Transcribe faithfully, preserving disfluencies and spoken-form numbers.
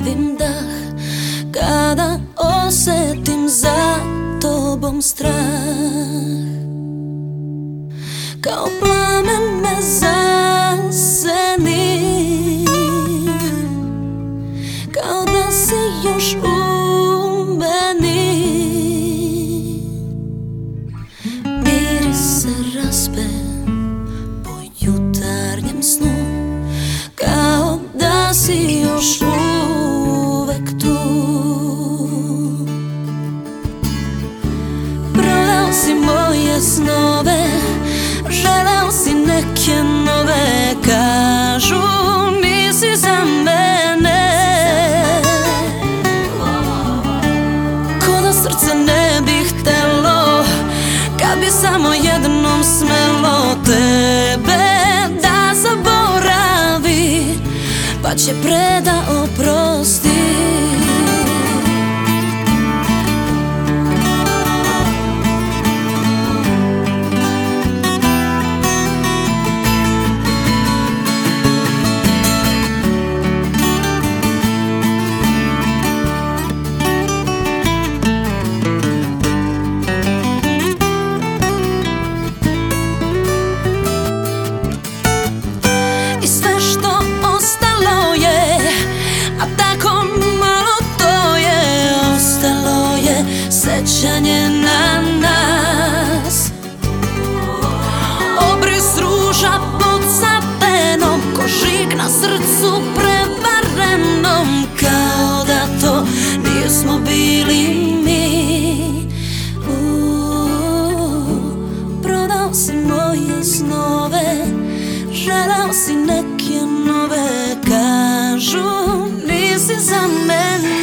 uhvatim dah kada osetim za tobom strah. Kao plamen me zaseni, kao da si još u meni. Miris se raspe po jutarnjem snu, kao da si još uvek tu. Prodao si moje snove, želeo si neke nove, kažu nisi za mene. Ko da srce ne bi htelo, kad bi samo jednom smelo tebe da zaboravi, pa će pre da oprosti. Sećanje na nas, obris ruža pod sapenom, ko žig na srcu prevarenom, kao da to nismo bili mi. Uuu, prodao si moje snove, želeo si neke nove, kažu nisi za mene.